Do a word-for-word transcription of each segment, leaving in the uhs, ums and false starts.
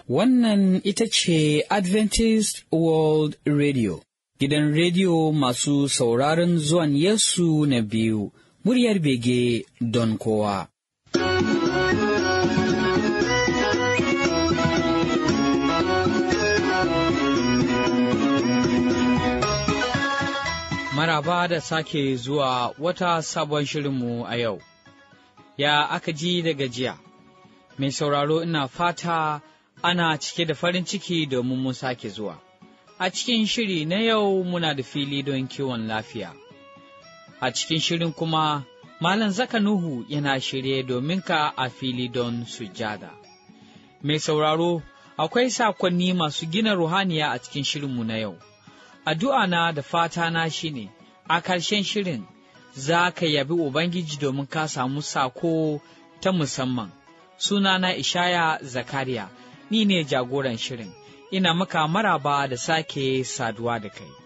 Wannan ita ce Adventist World Radio, gidan rediyo masu sauraron zuwan Yesu na biyu, muryar bege don kowa. Maraba da sake zuwa wata sabon shirinmu a yau. Ya aka ji da gajiya? Mai sauraro ina fata ana cike da farin ciki domin mun sake zuwa. A cikin shiri na yau muna da fili don kiwon lafiya. A cikin shirin kuma Malam Zaka Nuhu yana shirye domin ka a fili don sujada. Mai sauraro, akwai sakonni masu gina ruhaniya a cikin shirinmu na yau. Addu'a na da fata na shine, a ƙarshen shirin za ka yabi Ubangiji domin ka samu sako ta musamman. Sunana Ishaya Zakariya, ni ne jagoran shirin, ina maka maraba da sake saduwa da kai.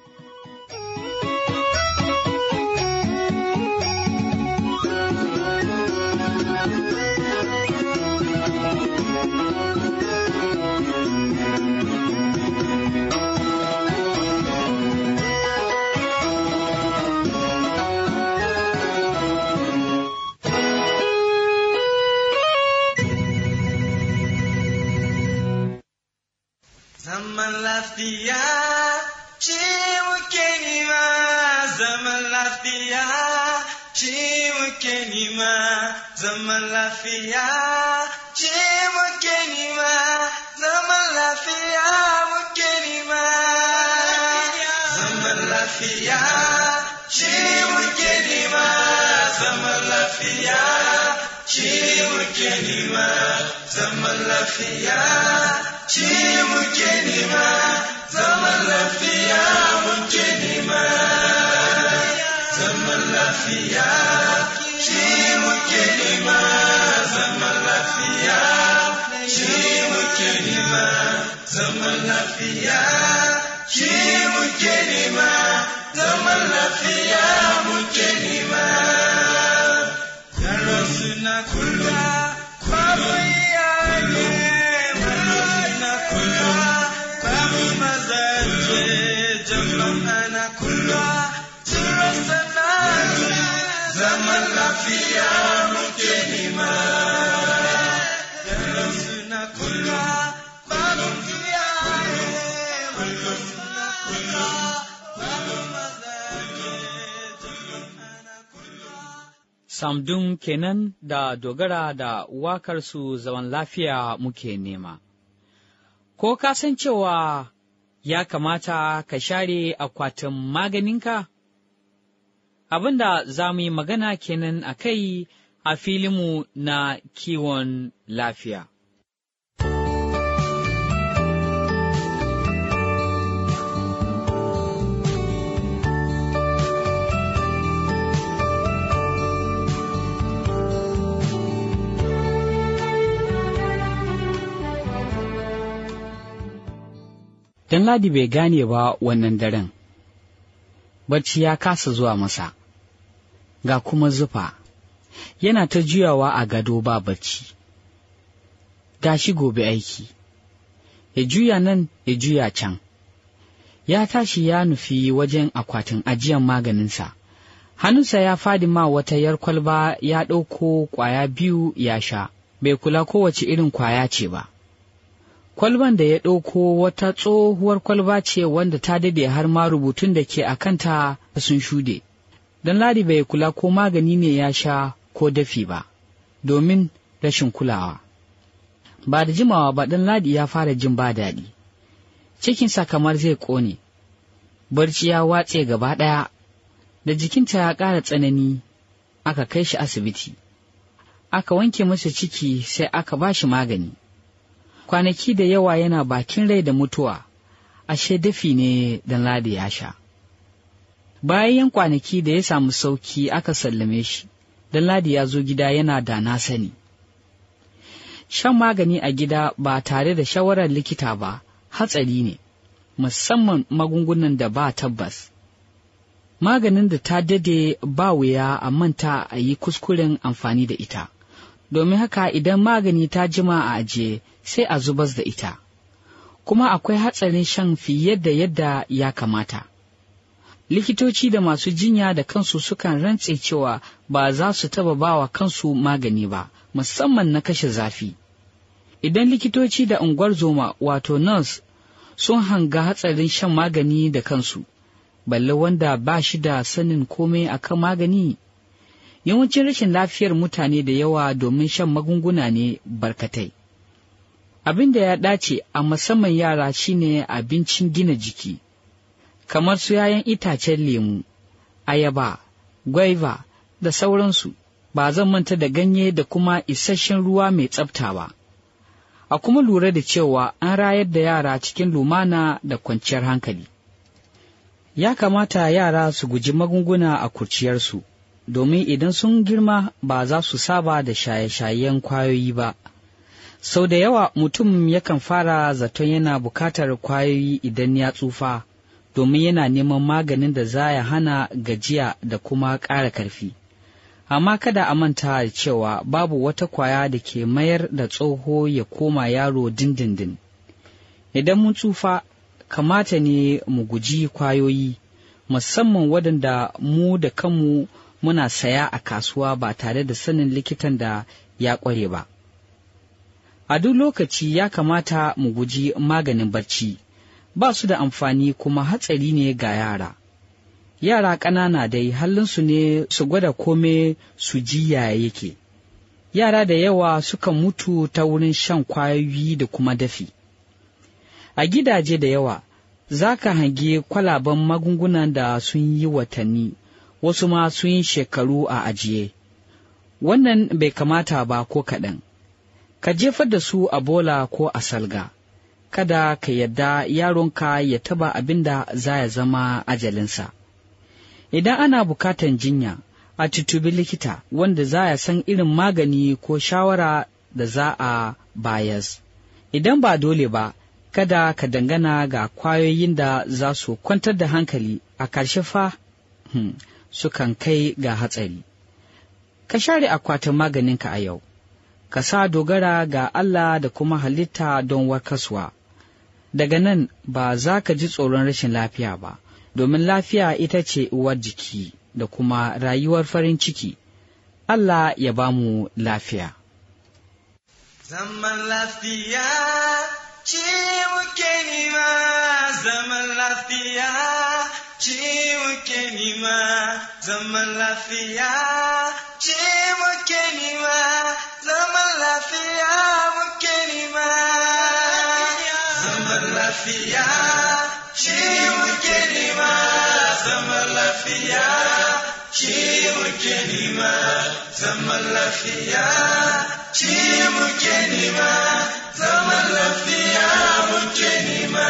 Zaman lafiya ce muke nima, zaman lafiya ce muke nima, zaman lafiya ce muke nima, zaman lafiya muke nima, zaman lafiya ce muke nima, zaman lafiya ce muke nima, zaman lafiya ce muke nima, zaman lafiya muke nima, zaman lafiya ce muke nima, zaman lafiya ce muke nima, zaman lafiya ce muke nima, zaman lafiya muke nima. Yaro suna kula, babu iyaye. Zaman lafiya muke nima, yaro suna kula, babu iyaye, yaro suna kula, babu mazaje, ana kula. Samdun kenan da dogara da wakarsu zaman lafiya muke nema. Ko ka san cewa ya kamata ka share akwatin maganinka? Abin da za mu yi magana kenan a kai a filinmu na kiwon lafiya. Dan Ladi bai gane ba wannan daren, bacci ya kasa zuwa masa, ga kuma zufa, yana ta juyawa a gado ba bacci. Gashi gobe aiki, ya juya nan ya juya can, ya tashi ya nufi wajen akwatin ajiyan maganinsa, hannunsa ya fadi ma wata yar kwalba ya ɗauko ƙwaya biyu ya sha, bai kula kowace irin ƙwaya ce ba. Kwalban da ya ɗauko wata tsohuwar kwalba ce wanda ta dade har ma rubutun da ke a kanta sun shuɗe. Dan Ladi bai kula ko magani ne ya sha ko dafi ba, domin rashin kulawa. Ba da jimawa ba Dan Ladi ya fara jin ba daɗi, cikinsa kamar zai ƙone, barci ya watse gaba ɗaya, da jikinta ya ƙara tsanani, aka kai shi asibiti. Aka wanke masa ciki sai aka ba shi magani. Kwanaki da yawa yana bakin rai da mutuwa, ashe dafi ne Dan Ladi ya sha. Bayan kwanaki da ya samu sauki aka sallame shi, Dan Ladi ya zo gida yana da na sani. Shan magani a gida ba tare da shawarar likita ba hatsari ne, musamman magungunan da ba tabbas. Maganin da ta dade ba wuya a manta a yi kuskuren amfani da ita, domin haka idan magani ta jima a ajiye sai a zubas da ita, kuma akwai hatsarin shan fiye da yadda ya kamata. Likitoci da masu jinya da kansu sukan rantse cewa ba za su taba bawa kansu magani ba, musamman na kashe zafi. Idan likitoci da unguwar-zoma wato nurse sun hanga hatsarin shan magani da kansu, balle wanda ba shi da sanin komai akan magani. Yawancin rashin lafiyar mutane da yawa domin shan magunguna ne barkatai. Abin da ya dace a musamman yara shine abincin gina jiki, kamar su yayan itacen lemu, ayaba, gwaiva da sauransu. Ba zan manta da ganye da kuma isasshen ruwa mai tsafta ba. A kuma lura da cewa an rayar da yara cikin lumana da kwanciyar hankali. Ya kamata yara su guji magunguna a kurciyarsu, domin idan sun girma ba za su saba da shaye-shayen kwayoyi ba. Sau da yawa mutum yakan fara zaton yana bukatar kwayoyi idan ya tsufa, domin yana neman maganin da za ya hana gajiya da kuma ƙara ƙarfi. Amma kada a manta da cewa babu wata kwaya da ke mayar da tsoho ya koma yaro dindindin. Idan mun tsufa, kamata ne mu guji kwayoyi, musamman waɗanda mu da kanmu muna saya a kasuwa ba tare da sanin likitan da ya ƙware ba. A duk lokaci ya kamata mu guji maganin barci, ba su da amfani kuma hatsari ne ga yara. Yara ƙanana dai halinsu ne su gwada kome su ji yaya yake. Yara da yawa sukan mutu ta wurin shan kwayoyi da kuma dafi. A gidaje da yawa, za ka hange kwalaban magungunan da sun yi watanni, wasu ma sun yi shekaru a ajiye. Wannan bai kamata ba ko kaɗan. Ka jefar da su a bola ko a salga. Kada ka yadda yaronka ya taba abin da za ya zama ajalinsa. Idan ana bukatan jinya, a tutubi likita wanda za ya san irin magani ko shawara da za a bayas. Idan ba dole ba, kada ka dangana ga kwayoyin da za su kwantar da hankali, a ƙarshe fa hmm, sukan kai ga hatsari. Ka share akwatin maganinka a yau, ka sa dogara ga Allah da kuma halitta don warkaswa. Daga nan ba za ka ji tsoron rashin lafiya ba, domin lafiya ita ce uwar jiki da kuma rayuwar farin ciki. Allah ya ba mu lafiya. Zaman lafiya ce muke nima, zaman lafiya ce muke nima, zaman lafiya ce muke nima, zaman lafiya muke nima, zaman lafiya ce muke nima, zaman lafiya ce muke nima, zaman lafiya ce muke nima, zaman lafiya muke nima,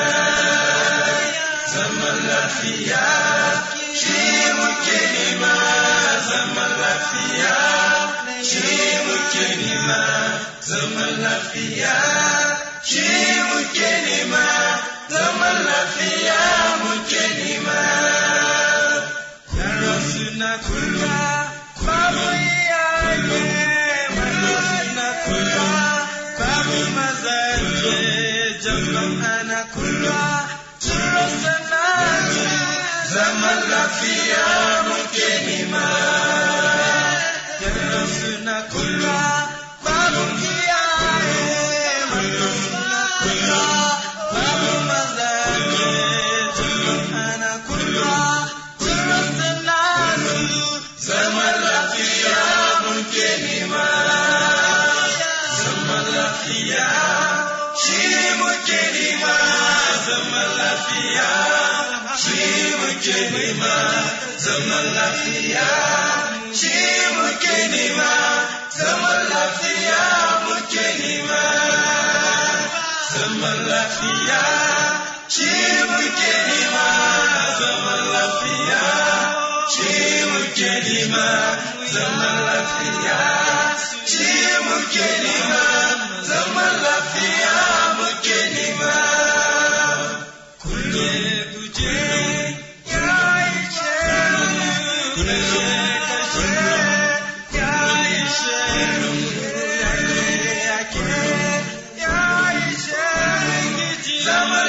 zaman lafiya ce muke nima, zaman lafiya ce muke nima, zaman lafiya ce muke nima, zaman lafiya muke nima. Yaro suna kula, babu iyaye, yaro suna kula, babu mazaje, jama'a na kula, turo sanatu, zaman lafiya muke nima. Yaro suna kula, babu iyaye, yaro suna kula, babu mazaje, jama'a na kula, turo sanatu, zaman lafiya muke nima. Zaman lafiya shi muke nima, zaman lafiya shi muke nima, zaman lafiya shi muke nima, zaman lafiya muke nima, zaman lafiya shi muke nima, zaman lafiya shi muke nima, zaman lafiya shi muke nima, zaman lafiya muke nima. Kuje kuje ya ishe, kuje kashe ya ishe, yake ya ishe, zaman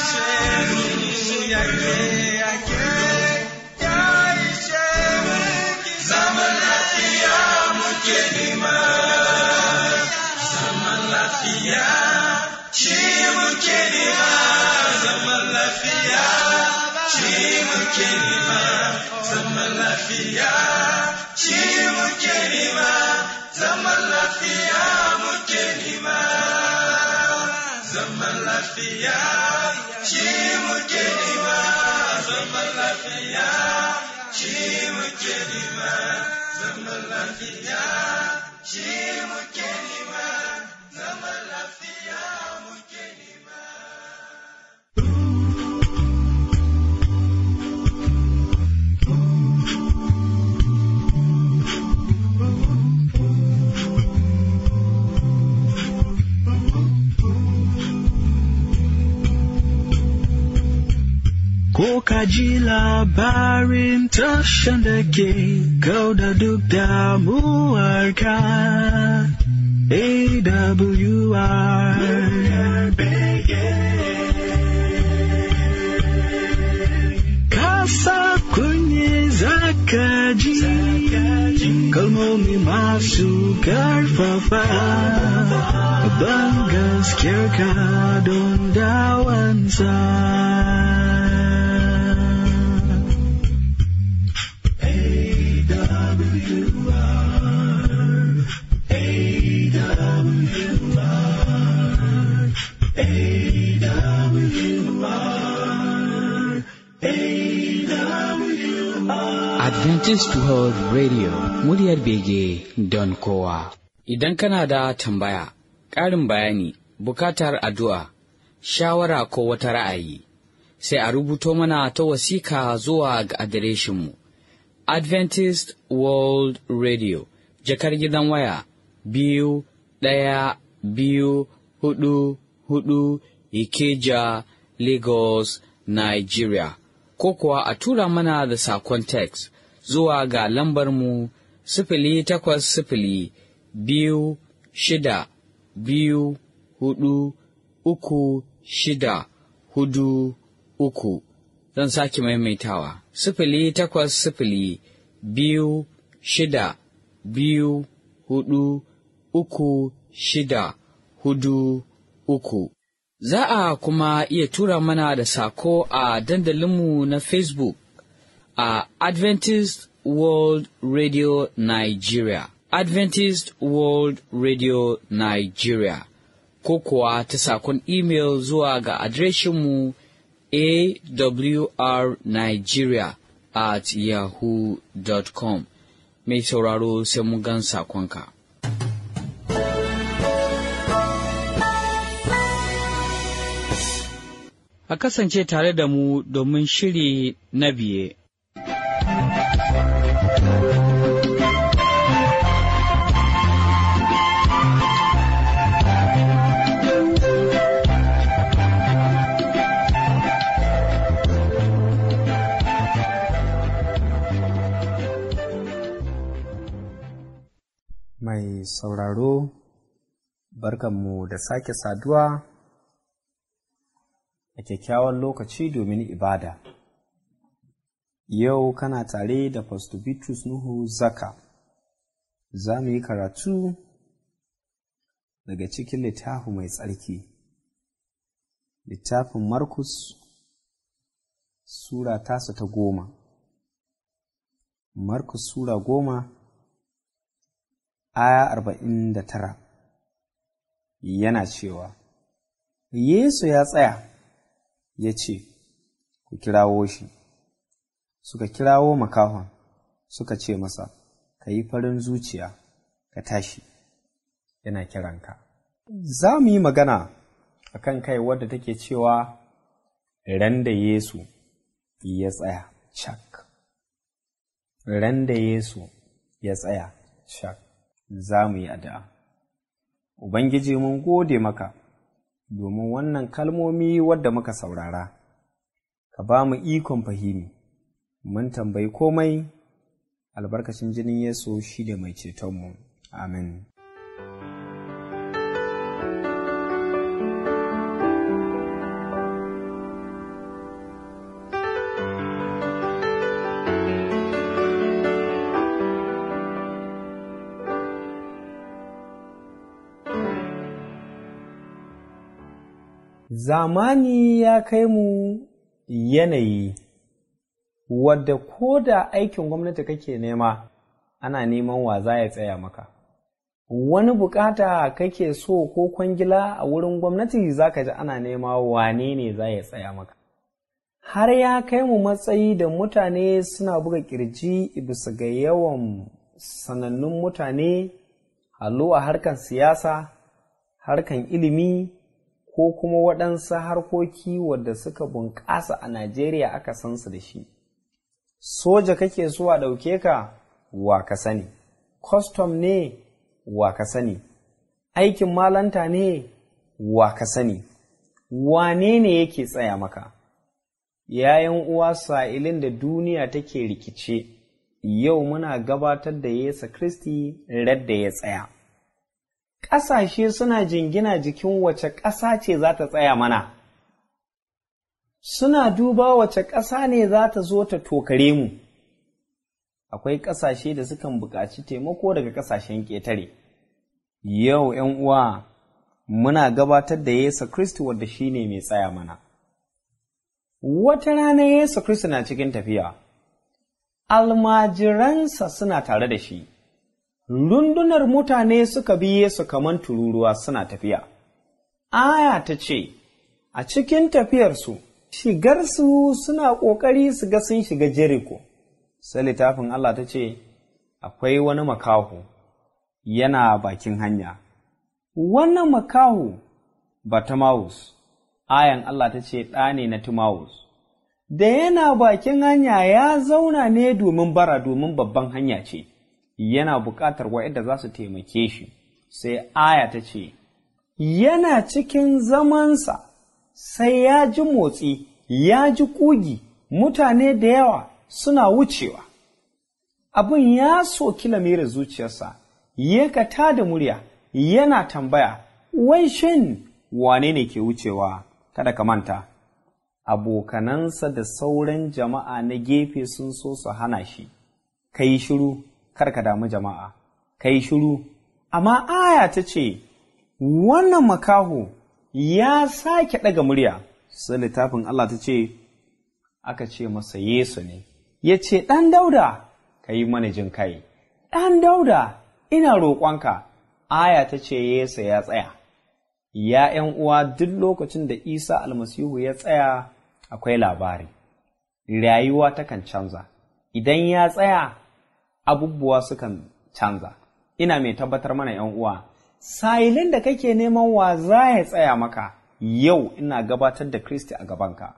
ishe yake yake ya ishe zaman lafiya muke nema zaman lafiya shi muke nema zaman lafiya shi muke nema zaman lafiya shi muke nema zaman lafiya muke nema zaman lafiya shi muke nema zaman lafiya shi muke nema zaman lafiya shi muke nema zaman lafiya muke nema. Ko ka ji labarin tashan da ke kauda duk damuwarka A W R Kasa kunye zaka ji kalmomi masu karfafa ban gaskiyarka don dawansa. Adventist World Radio, muryar bege don kowa. Idan kana da tambaya, ƙarin bayani, bukatar addu'a, shawara ko wata ra'ayi, sai a rubuto mana ta wasika zuwa ga adireshinmu. Adventist World Radio, jakar gidan waya, biyu, ɗaya, biyu, hudu, hudu, Ikeja, Lagos, Nigeria. Ko kuwa a tura mana da sakon text zuwa ga lambarmu sifili takwas sifili biyu shida biyu hudu uku shida hudu uku. Zan sake maimaitawa sifili takwas sifili biyu shida biyu hudu uku shida hudu uku. Za a kuma iya tura mana da sako a dandalinmu na Facebook a Adventist World Radio Nigeria, Adventist World Radio Nigeria, ko kuwa ta sakon email zuwa ga adireshinmu awrnigeria at yahoo dot com. Mai sauraro sai mun gan sakonka. A kasance tare da mu domin shiri na biye. Mai sauraro, barkanmu da sake saduwa a kyakkyawan lokaci domin ibada. Yau kana tare da Pastor Bitrus Nuhu Zaka. Za mu yi karatu daga cikin littafi mai tsarki, littafin Markus, Sura tasa ta goma. Markus Sura goma, aya arba'in da tara, yana cewa, Yesu ya tsaya, ya ce, Ku kirawo shi. Suka kirawo makahon, suka ce masa, Ka yi farin zuciya, ka tashi, yana kiranka. Za mu yi magana a kan kai wadda take cewa, ran da Yesu ya tsaya cak. Ran da Yesu ya tsaya cak. Za mu yi addu'a. Ubangiji mun gode maka, domin wannan kalmomi wadda muka saurara, ka ba mu ikon fahimi, mun tambayi komai, albarkacin jinin Yesu shi da mai cetonmu. Amin. Zamani ya kai mu yanayi wadda ko da aikin gwamnati kake nema ana neman wa za ya tsaya maka. Wani bukata kake so ko kwangila a wurin gwamnati za ka ji ana nema wane ne za ya tsaya maka. Har ya kai mu matsayi da mutane suna buga kirji bisa ga yawan sanannun mutane, hallo a harkan siyasa, harkan ilimi, ko kuma waɗansu harkoki wadda suka bunƙasa a Najeriya aka san su da shi. Soja kake so a ɗauke ka, wa ka sani. Custom ne, wa ka sani. Aikin malanta ne, wa ka sani. Wane ne yake tsaya maka? Yayan uwa, sa'ilin da duniya take rikice, yau muna gabatar da Yesu Kristi radda ya tsaya. Ƙasashe suna jingina jikin wace ƙasa ce za ta tsaya mana, suna duba wace ƙasa ne za ta zo ta tokare mu. Akwai ƙasashe da sukan buƙaci taimako daga ƙasashen ƙetare. Yau ‘yan uwa, muna gabatar da Yesu Kristi wadda shi ne mai tsaya mana. Wata rana Yesu Kristi na cikin tafiya, almajiransa suna tare da shi. Rundunar mutane suka bi Yesu kaman tururuwa suna tafiya. Aya ta ce, a cikin tafiyarsu, shigarsu suna ƙoƙari su ga sun shiga Jeriko. Sai littafin Allah ta ce, akwai wani makaho yana bakin hanya. Wannan makaho Bartimaeus, ayan Allah ta ce ɗa ne na Timaeus. Da yana bakin hanya ya zauna ne domin bara, domin babban hanya ce. Yana buƙatar waɗanda za su taimake shi, sai aya ta ce, yana cikin zamansa, sai ya ji motsi, ya ji ƙugi, mutane da yawa suna wucewa. Abin ya soki lamirin zuciyarsa, ya kata da murya, yana tambaya, wai shin wane ne ke wucewa? Kada ka manta, abokanansa da sauran jama'a na gefe sun so su hana shi, ka yi shiru. Kar ka damu jama'a, ka yi shiru, amma aya ta ce, wannan makaho ya sake ɗaga murya, sai littafin Allah ta ce, aka ce masa Yesu ne, ya ce, ɗan Dauda, ka yi mana jin kai, ɗan Dauda, ina roƙonka, aya ta ce Yesu ya tsaya. Ya ’yan uwa, duk lokacin da Isa almasihu ya tsaya akwai labari, rayuwa takan canza, idan ya tsaya, abubuwa sukan canza. Ina mai tabbatar mana ‘yan uwa, sa'ilin da kake neman wa za ya tsaya maka, yau ina gabatar da Kristi a gabanka.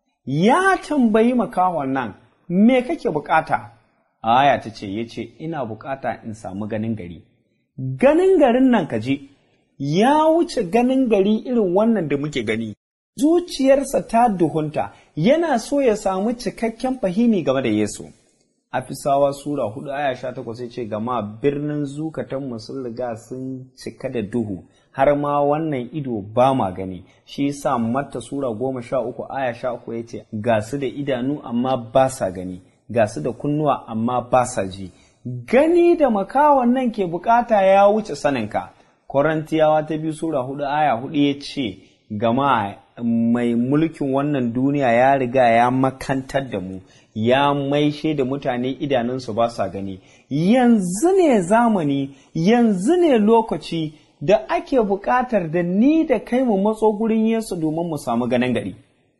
Ya tambayi makahon nan, me kake bukata? Aya ta ce, ya ce, ina bukata in samu ganin gari. Ganin garin nan ka ji, ya wuce ganin gari irin wannan da muke gani. Zuciyarsa ta duhunta, yana so ya samu cikakken fahimi game da Yesu. Afisawa Sura hudu aya sha takwas ya ce, gama birnin zukatanmu sun riga sun cika da duhu, har ma wannan ido ba ma gani. Shi yasa Matta Sura goma sha uku aya sha uku ya ce, ga su da idanu amma ba sa gani, ga su da kunnuwa amma ba sa ji. Gani da makawan nan ke bukata ya wuce saninka. Korintiyawa ta biyu Sura hudu aya hudu ya ce, gama mai mulkin wannan duniya ya riga ya makantar da mu, ya maishe da mutane idanunsu ba sa gani. Yanzu ne zamani, yanzu ne lokaci da ake buƙatar da ni da kai mu matso gurin Yesu domin mu samu ganin gari.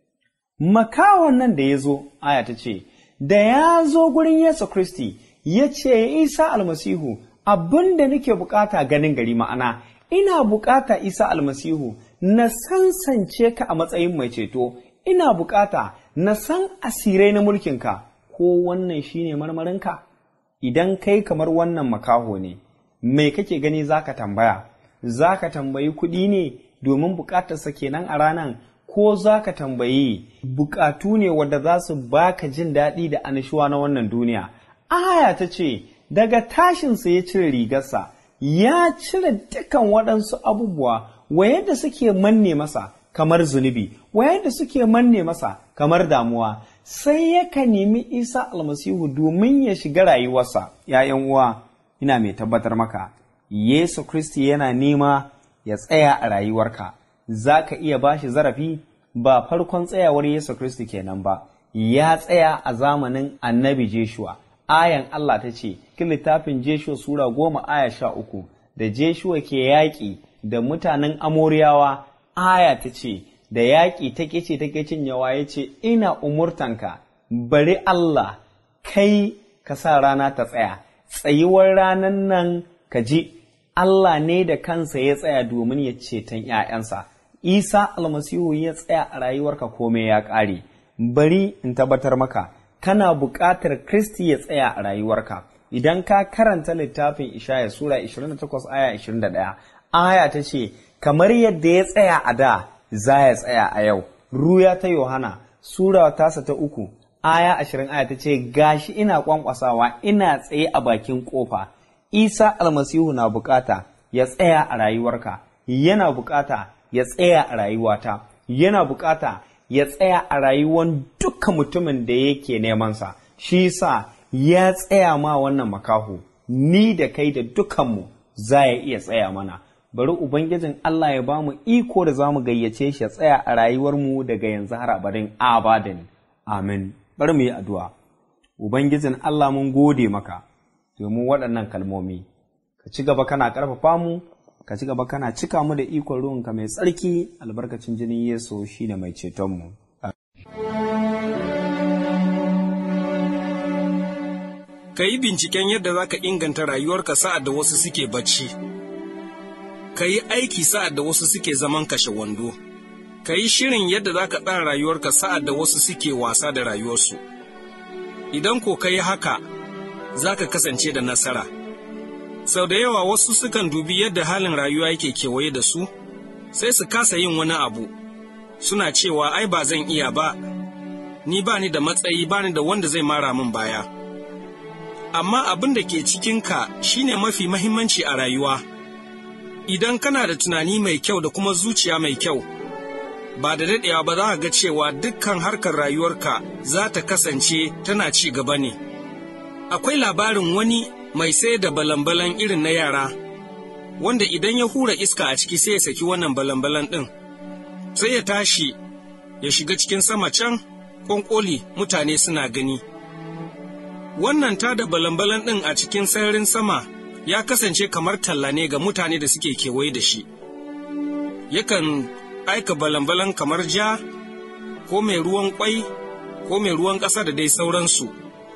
Makawan nan da ya zo, aya ta ce, da ya zo gurin Yesu Kristi, ya ce, Isa almasihu, abin da nake bukata ganin gari, ma'ana, ina bukata Isa almasihu, na sansance ka a matsayin mai ceto, ina bukata na san asirai na mulkinka, ko wannan shine marmarinka? Idan kai kamar wannan makaho ne, mai kake gani zaka tambaya? Zaka tambayi kuɗi ne domin bukatarsa kenan a ranan, ko zaka tambayi bukatu ne wadda za su baka jin daɗi da annashuwa na wannan duniya? Aya ta ce, daga tashinsa ya cire rigarsa, ya cire dukan waɗansu abubuwa wa yadda suke manne masa kamar zunubi, wa yadda suke manne masa kamar damuwa, sai yaka nemi Isa almasihu domin ya shiga rayuwarsa. ‘Ya'yan uwa, ina mai tabbatar maka, Yesu Kristi yana nema ya tsaya a rayuwarka, za ka iya ba shi zarafi? Ba farkon tsayawar Yesu Kiristi kenan ba, ya tsaya a zamanin annabi Jeshua. Ayan Allah ta ce, kin littafin Jeshua Sura goma aya sha uku, da Jeshua ke yaƙi da mutanen Amoriyawa, aya ta ce, da yaƙi ta ƙice ta ƙicin yawa ya ce, ina umurtanka, bari Allah, kai ka sa rana ta tsaya, tsayuwar ranan nan ka ji, Allah ne da kansa ya tsaya domin ya ceton ‘ya'yansa. Isa almasihu ya tsaya a rayuwarka kome ya ƙare, bari in tabbatar maka, kana buƙatar Kristi ya tsaya a rayuwarka. Idan ka karanta littafin Ishaya Sura ishirin da takwas aya ishirin da ɗaya, aya ta ce, kamar yadda ya tsaya a da, za ya tsaya a yau. Ruya ta Yohana Sura tasa ta uku, aya ashirin aya ta ce, gashi ina kwankwasawa, ina tsaye a bakin ƙofa. Isa almasihu na bukata ya tsaya a rayuwarka, yana bukata ya tsaya a rayuwata, yana bukata ya tsaya a rayuwan duka mutumin da yake nemansa. Shi sa ya tsaya ma wannan makaho, ni da kai da dukanmu za ya iya tsaya mana. Bari Ubangijin Allah ya ba mu iko da za mu gayyace shi ya tsaya a rayuwarmu daga yanzu har abadin abadin. Amin. Bari mu yi addu'a. Ubangijin Allah mun gode maka domin waɗannan kalmomi. Ka ci gaba kana ƙarfafa mu, ka ci gaba kana cika mu da ikon ruwanka mai tsarki, albarkacin jinin Yesu shine mai cetonmu. Ka yi binciken yadda za ka inganta rayuwarka sa'ad da wasu suke bacci. Ka yi aiki sa'ad da wasu suke zaman kashe wando. Ka yi shirin yadda za ka tsara rayuwarka sa'ad da wasu suke wasa da rayuwarsu. Idan ko ka yi haka, za ka kasance da nasara. Sau da yawa wasu sukan dubi yadda halin rayuwa yake kewaye da su, sai su kasa yin wani abu. Suna cewa, ai ba zan iya ba, ni ba ni da matsayi, ba ni da wanda zai mara min baya. Amma abin da ke cikinka shi ne mafi mahimmanci a rayuwa. Idan kana da tunani mai kyau da kuma zuciya mai kyau, ba da daɗewa ba za ka ga cewa dukkan harkar rayuwarka za ta kasance tana ci gaba ne. Akwai labarin wani mai sai da balambalan irin na yara, wanda idan ya hura iska a ciki sai ya saki wannan balambalan ɗin, sai ya tashi ya shiga cikin sama can, ƙwanƙoli mutane suna gani. Wannan tada balambalan ɗin a cikin sararin sama ya kasance kamar talla ne ga mutane da suke kewaye da shi. Yakan aika balambalan kamar ja, ko mai ruwan ƙwai, ko mai ruwan ƙasa da dai sauransu.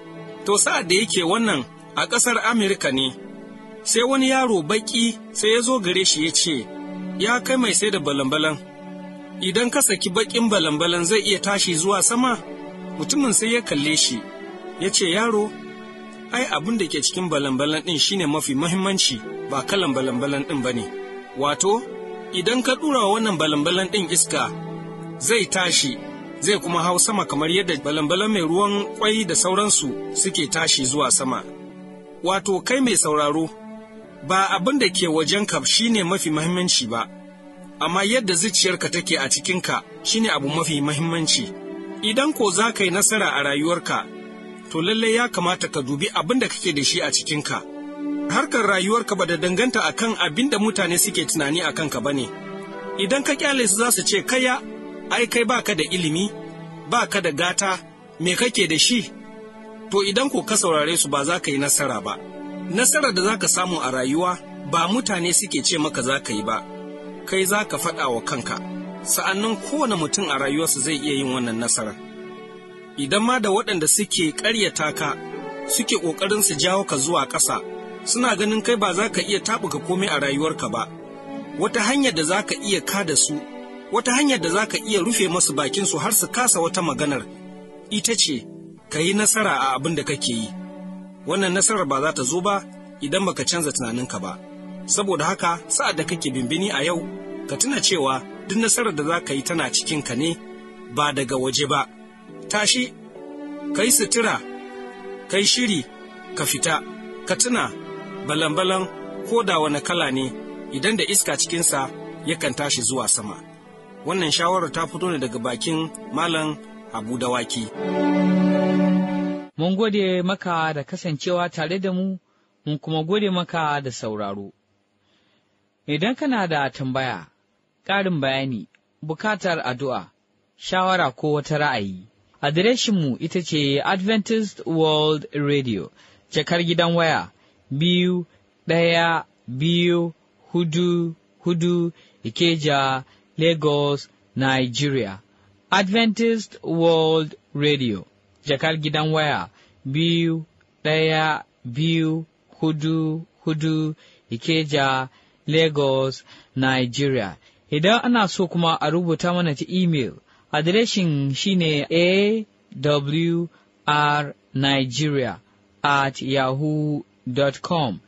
To sa'ad da yake wannan a ƙasar Amerika ne, sai wani yaro baƙi sai ya zo gare shi ya ce, ya kai mai sai da balambalan, idan ka saki baƙin balambalan zai iya tashi zuwa sama? Mutumin sai ya kalle shi. Ya ce, yaro, ai abin da ke cikin balambalan ɗin shine mafi mahimmanci, ba kalan balambalan ɗin ba ne. Wato, idan ka ɗura wannan balambalan ɗin iska, zai tashi, zai kuma hau sama kamar yadda balambalan mai ruwan ƙwai da sauransu suke tashi zuwa sama. Wato, kai mai sauraro, ba abin da ke wajenka shine mafi mahimmanci ba, amma yadda zuciyarka take a cikinka shine abu mafi mahimmanci. Idan ko za ka yi nasara a rayuwarka, to lallai ya kamata ka dubi abin da kake da shi a cikinka. Harkar rayuwarka ba da danganta a kan abin da mutane suke tunani a kanka ba ne. Idan ka kyale su za su ce, kaya, ai kai ba ka da ilimi, ba ka da gata, me kake da shi? To idan ko ka saurare su ba za ka yi nasara ba. Nasarar da za ka samu a rayuwa ba mutane suke ce maka za ka yi ba, kai za ka faɗa wa kanka. Sa'annan kowane mutum a rayuwarsa zai iya yin wannan nasarar. Idan ma da waɗanda suke ƙaryata ka, suke ƙoƙarin su jawo ka zuwa ƙasa, suna ganin kai ba za ka iya taɓuka komai a rayuwarka ba, wata hanyar da za ka iya kada su, wata hanyar da za ka iya rufe masu bakinsu har su kasa wata maganar, ita ce, ka yi nasara a abin da kake yi. Wannan nasarar ba za ta zo ba idan baka canza tunaninka ba. Saboda haka, sa'ad da kake bimbini a yau, ka tuna cewa duk nasarar da za ka yi tana cikinka ne, ba daga waje ba. Tashi, ka yi sutura, ka yi shiri, ka fita, ka tuna, balan-balan ko da wani kala ne, idan da iska cikinsa yakan tashi zuwa sama. Wannan shawarar ta fito ne daga bakin Malam Habu Dawaki. Mun gode maka da kasancewa tare da mu, mun kuma gode maka da sauraro. Idan kana da tambaya, ƙarin bayani, bukatar addu'a, shawara ko wata ra'ayi. Adireshinmu ita ce Adventist World Radio, jakar gidan waya, biyu ɗaya biyu hudu hudu Ikeja, Lagos, Nigeria. Adventist World Radio, jakar gidan waya, biyu ɗaya biyu hudu hudu Ikeja, Lagos, Nigeria. Idan ana so kuma a rubuta mana ta email, adireshin shine awrnigeria at yahoo dot com,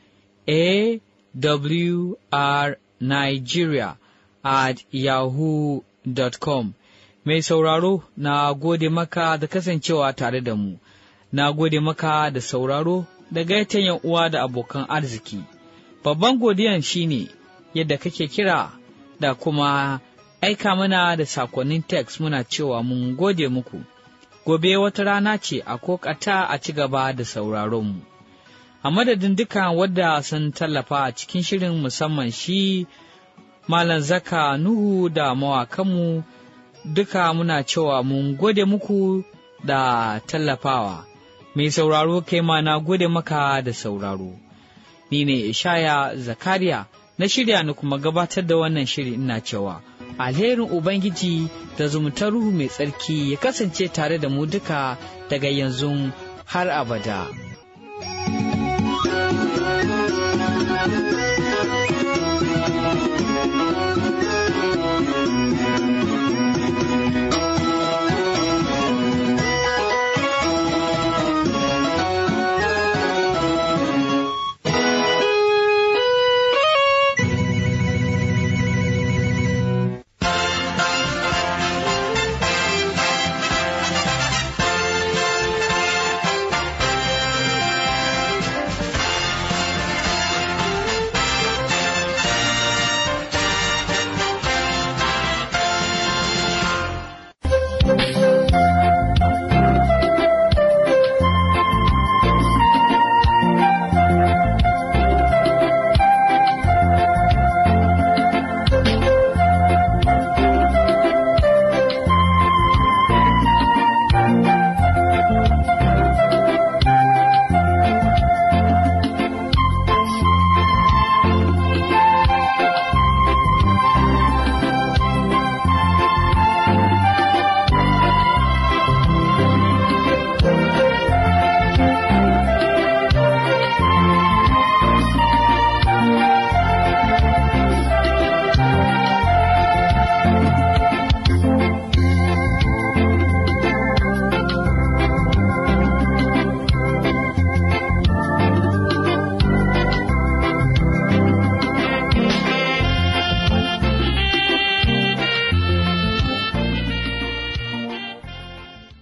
awrnigeria at yahoo dot com. Mai sauraro, na gode maka da kasancewa tare da mu, na gode maka da sauraro da gaitan yan uwa da abokan arziki. Babban godiyan shine yadda kake kira da kuma aika mana da sakonnin text muna cewa mun gode muku. Gobe wata rana ce a kokata a ci gaba da sauraronmu. A madadin duka wadda sun tallafa a cikin shirin, musamman shi Malam Zaka Nuhu da mawakanmu, duka muna cewa mun gode muku da tallafawa. Mai sauraro kai ma na gode maka da sauraro. Ni ne Ishaya Zakariya, na shirya ni kuma gabatar da wannan shiri ina cewa alherin Ubangiji da zumuntar Ruhu Mai Tsarki ya kasance tare da mu duka daga yanzu har abada.